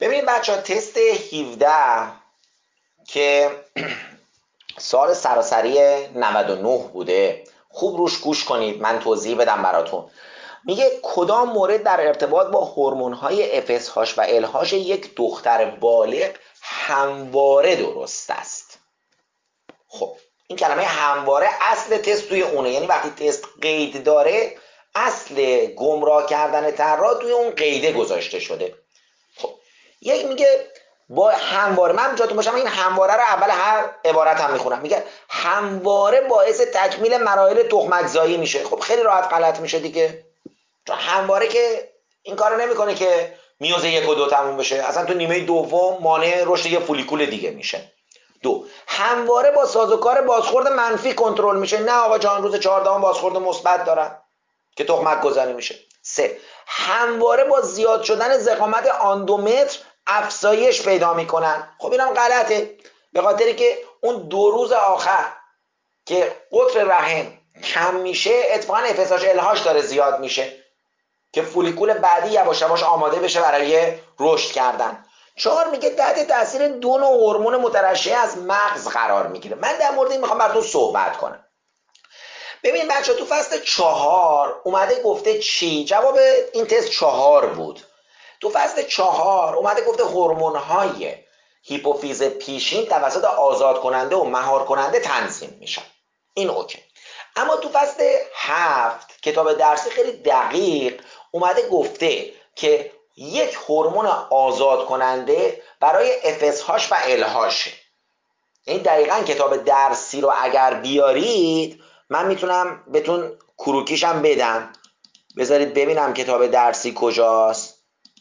ببینید بچه ها، تست 17 که سال سراسری 99 بوده، خوب روش گوش کنید، من توضیح بدم براتون. میگه کدام مورد در ارتباط با هورمون‌های FSH و LH یک دختر بالغ همواره درست است. خب این کلمه همواره اصل تست توی اونه، یعنی وقتی تست قید داره اصل گمراه کردن طراح توی اون قیده گذاشته شده. خب یک میگه با همواره، من جاتون باشم این همواره رو اول هر عبارت هم میخونم، میگه همواره باعث تکمیل مراحل تخمک‌زایی میشه. خب خیلی راحت غلط میشه دیگه، چون همواره که این کارو نمیکنه که میوز 1 و 2 تموم بشه، اصلا تو نیمه دوم مانع رشد یه فولیکول دیگه میشه. 2. همواره با سازوکار بازخورد منفی کنترل میشه. نه آقا جان، روز 14 بازخورد مثبت دارن که تخمک گذاری میشه. 3. همواره با زیاد شدن ضخامت آندومتر افزایش پیدا میکنن. خب اینم غلطه، به خاطری که اون 2 روز آخر که قطر رحم کم میشه اتفاقا FSH LH داره زیاد میشه که فولیکول بعدی یواش یواش آماده بشه برای رشد کردن. 4 میگه تحت تاثیر 2 نوع هورمون مترشح از مغز قرار میگیره. من در مورد این میخوام براتون صحبت کنم. ببین بچه، تو فصل 4 اومده گفته چی؟ جواب این تست 4 بود. تو فصل 4 اومده گفته هورمون‌های هیپوفیز پیشین توسط آزاد کننده و مهار کننده تنظیم میشن. این اوکی. اما تو فصل 7 کتاب درسی خیلی دقیق اومده گفته که یک هورمون آزاد کننده برای FSH و LH. این دقیقاً کتاب درسی رو اگر بیارید من میتونم بهتون کروکیشم بدم. بذارید ببینم کتاب درسی کجاست.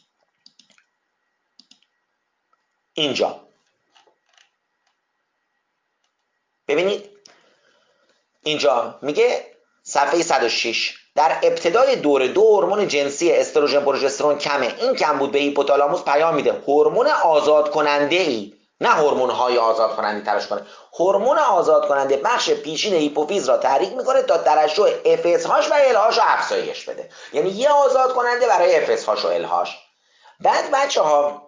اینجا ببینید، اینجا میگه صفحه 106 در ابتدای دوره 2 هورمون جنسی استروژن پروژسترون کمه. این کمبود به هیپوتالاموس پیام میده هورمون آزاد کننده ای، نه هورمون های آزاد کننده ترشح کنه. هورمون آزاد کننده بخش پیشین هیپوفیز را تحریک میکنه تا ترشح FSH و LH رو افزایش بده. یعنی یه آزاد کننده برای FSH و LH. بعد بچه ها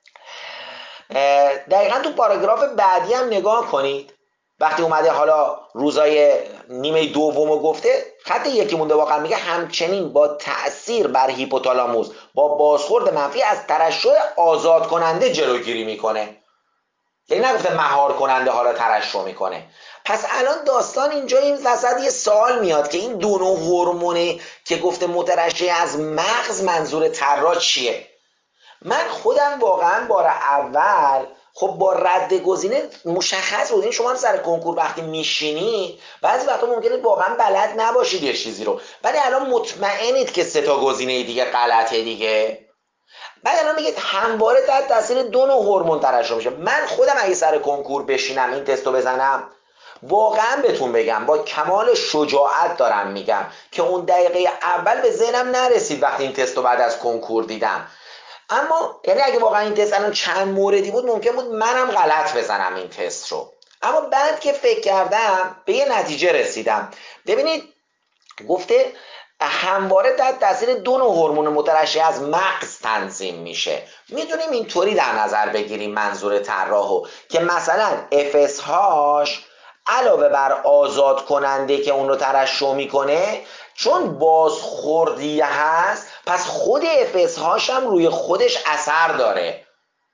دقیقا تو پاراگراف بعدی هم نگاه کنید، وقتی اومده حالا روزای نیمه دومو گفته، خط یکی مونده واقعا، میگه همچنین با تأثیر بر هیپوتالاموس با بازخورد منفی از ترشح آزاد کننده جلوگیری میکنه. یعنی نگفته مهار کننده حالا ترشح میکنه. پس الان داستان اینجا این وسط یه سوال میاد که این دو نوع هورمونه که گفته مترشح از مغز منظور طراح چیه؟ من خودم واقعا بار اول خب با رد گزینه مشخص بود. این شما هم سر کنکور وقتی میشینید بعضی وقتا ممکنه واقعا بلد نباشید یه چیزی رو، ولی الان مطمئنید که 3 تا گزینه دیگه غلطه دیگه. بعد الان میگید همواره تحت تاثیر 2 نوع هورمون ترشح میشه. من خودم اگه سر کنکور بشینم این تستو بزنم، واقعا بهتون بگم با کمال شجاعت دارم میگم که اون دقیقه اول به ذهنم نرسید وقتی این تستو بعد از کنکور دیدم. اما یعنی اگه واقعا این تست الان چند موردی بود ممکن بود منم غلط بزنم این تست رو. اما بعد که فکر کردم به یه نتیجه رسیدم. ببینید گفته همواره تحت تاثیر 2 نوع هورمون مترشح از مغز تنظیم میشه. میتونیم اینطوری در نظر بگیریم منظور طراحو که مثلا FSH علاوه بر آزاد کننده که اون رو ترشح میکنه، چون بازخوردی هست پس خود FSH هم روی خودش اثر داره،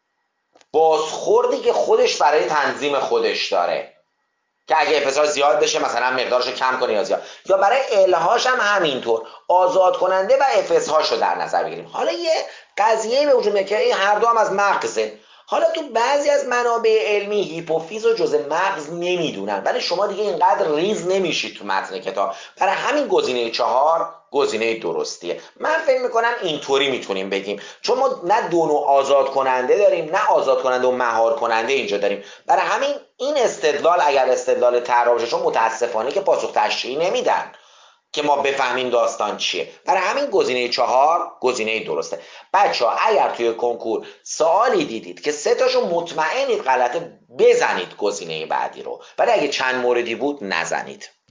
بازخوردی که خودش برای تنظیم خودش داره که اگه FSH زیاد بشه مثلا مقدارش رو کم کنه یا زیاد، یا برای LH هم همینطور آزاد کننده و FSH رو در نظر بگیریم. حالا یه قضیه به وجود میاد که این هر دو هم از مغزه. حالا تو بعضی از منابع علمی هیپوفیز رو جزء مغز نمیدونن، ولی شما دیگه اینقدر ریز نمیشید تو متن کتاب، برای همین گزینه 4 گزینه درستیه. من فکر میکنم اینطوری میتونیم بگیم، چون ما نه 2 نوع آزاد کننده داریم نه آزاد کننده و مهار کننده اینجا داریم. برای همین این استدلال اگر استدلال طراح باشه، چون متاسفانه که پاسخ تشریحی نمیدن که ما بفهمیم داستان چیه، برای همین گزینه 4 گزینه درسته. بچه‌ها اگر توی کنکور سوالی دیدید که 3 تاشو مطمئنید غلطه، بزنید گزینه بعدی رو، ولی اگه چند موردی بود نزنید.